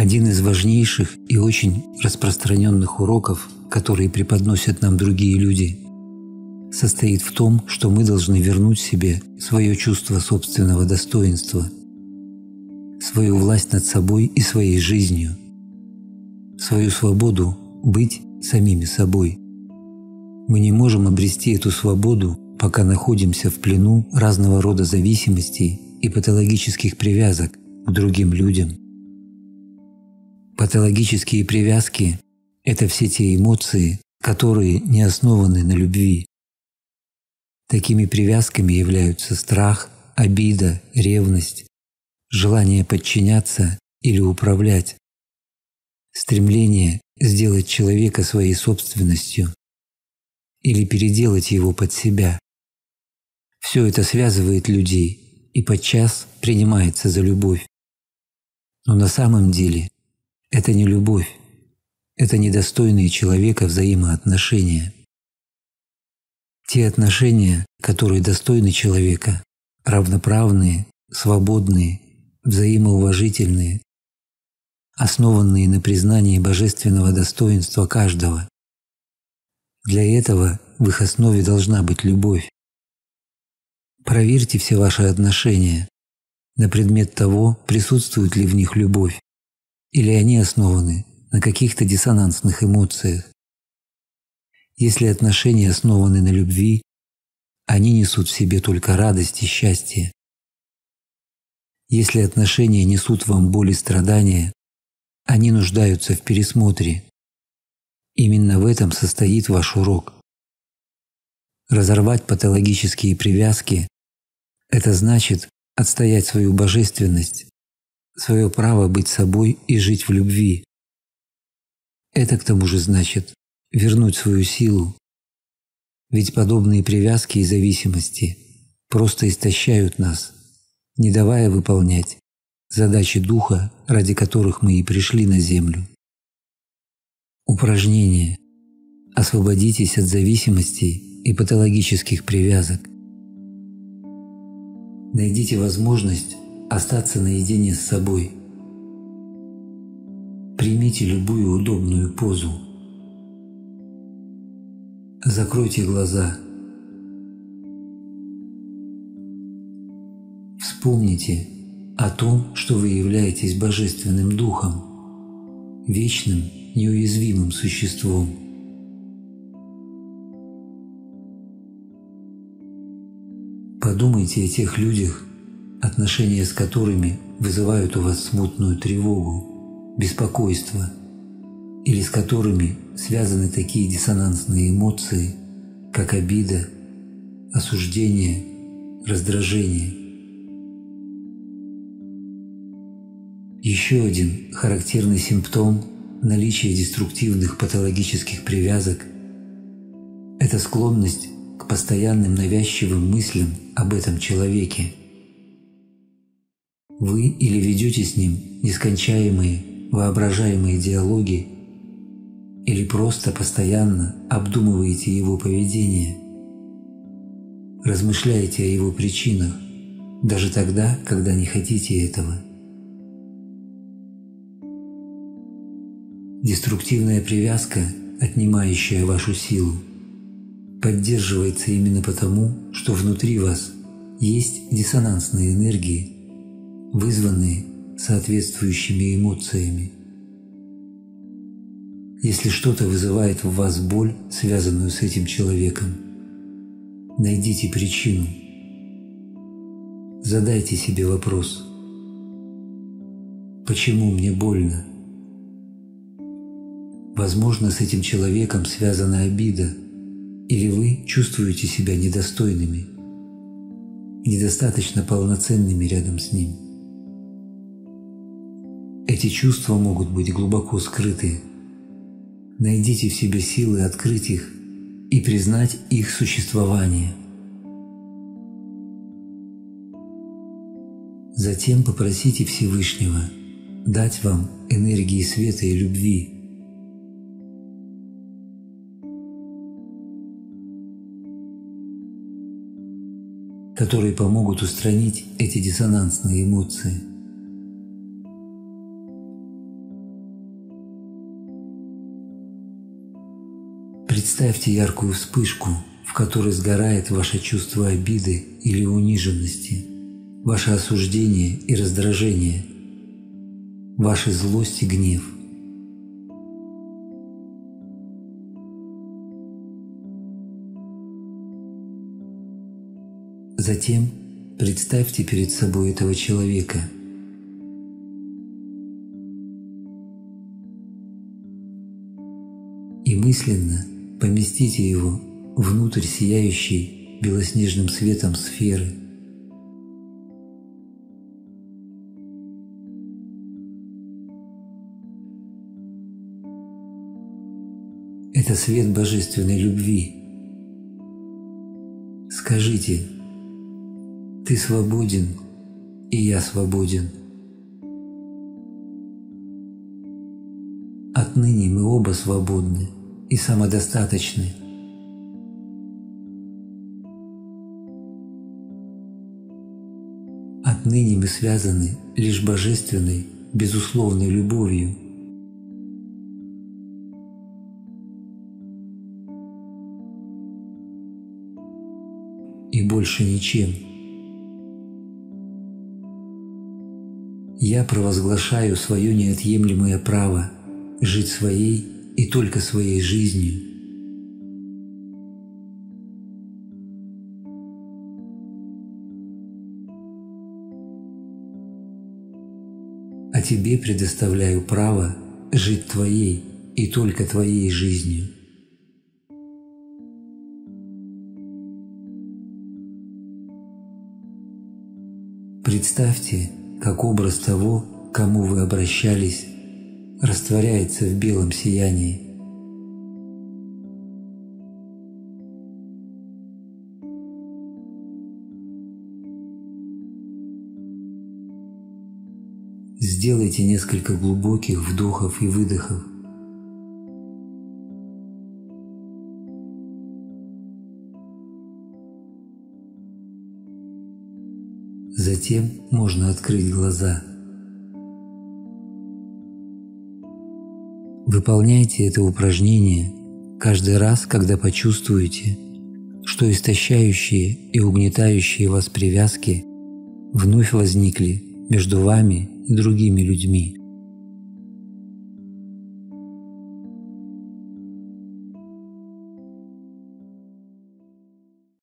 Один из важнейших и очень распространенных уроков, которые преподносят нам другие люди, состоит в том, что мы должны вернуть себе свое чувство собственного достоинства, свою власть над собой и своей жизнью, свою свободу быть самими собой. Мы не можем обрести эту свободу, пока находимся в плену разного рода зависимостей и патологических привязок к другим людям. Патологические привязки – это все те эмоции, которые не основаны на любви. Такими привязками являются страх, обида, ревность, желание подчиняться или управлять, стремление сделать человека своей собственностью или переделать его под себя. Все это связывает людей и подчас принимается за любовь. Но на самом деле это не любовь, это недостойные человека взаимоотношения. Те отношения, которые достойны человека, равноправные, свободные, взаимоуважительные, основанные на признании божественного достоинства каждого. Для этого в их основе должна быть любовь. Проверьте все ваши отношения на предмет того, присутствует ли в них любовь, или они основаны на каких-то диссонансных эмоциях. Если отношения основаны на любви, они несут в себе только радость и счастье. Если отношения несут вам боль и страдания, они нуждаются в пересмотре. Именно в этом состоит ваш урок. Разорвать патологические привязки – это значит отстоять свою божественность, свое право быть собой и жить в любви. Это к тому же значит вернуть свою силу, ведь подобные привязки и зависимости просто истощают нас, не давая выполнять задачи духа, ради которых мы и пришли на землю. Упражнение. Освободитесь от зависимостей и патологических привязок. Найдите возможность остаться наедине с собой. Примите любую удобную позу. Закройте глаза. Вспомните о том, что вы являетесь Божественным Духом, вечным, неуязвимым существом. Подумайте о тех людях, отношения с которыми вызывают у вас смутную тревогу, беспокойство, или с которыми связаны такие диссонансные эмоции, как обида, осуждение, раздражение. Еще один характерный симптом наличия деструктивных патологических привязок – это склонность к постоянным навязчивым мыслям об этом человеке. Вы или ведете с ним нескончаемые воображаемые диалоги, или просто постоянно обдумываете его поведение, размышляете о его причинах, даже тогда, когда не хотите этого. Деструктивная привязка, отнимающая вашу силу, поддерживается именно потому, что внутри вас есть диссонансные энергии, вызванные соответствующими эмоциями. Если что-то вызывает в вас боль, связанную с этим человеком, найдите причину. Задайте себе вопрос: почему мне больно? Возможно, с этим человеком связана обида, или вы чувствуете себя недостойными, недостаточно полноценными рядом с ним. Эти чувства могут быть глубоко скрыты. Найдите в себе силы открыть их и признать их существование. Затем попросите Всевышнего дать вам энергии света и любви, которые помогут устранить эти диссонансные эмоции. Представьте яркую вспышку, в которой сгорает ваше чувство обиды или униженности, ваше осуждение и раздражение, ваша злость и гнев. Затем представьте перед собой этого человека. И мысленно поместите его внутрь сияющей белоснежным светом сферы. Это свет божественной любви. Скажите: «Ты свободен, и я свободен». Отныне мы оба свободны и самодостаточны. Отныне мы связаны лишь божественной, безусловной любовью. И больше ничем. Я провозглашаю свое неотъемлемое право жить своей и только своей жизнью. А тебе предоставляю право жить твоей и только твоей жизнью. Представьте, как образ того, к кому вы обращались, растворяется в белом сиянии. Сделайте несколько глубоких вдохов и выдохов. Затем можно открыть глаза. Выполняйте это упражнение каждый раз, когда почувствуете, что истощающие и угнетающие вас привязки вновь возникли между вами и другими людьми.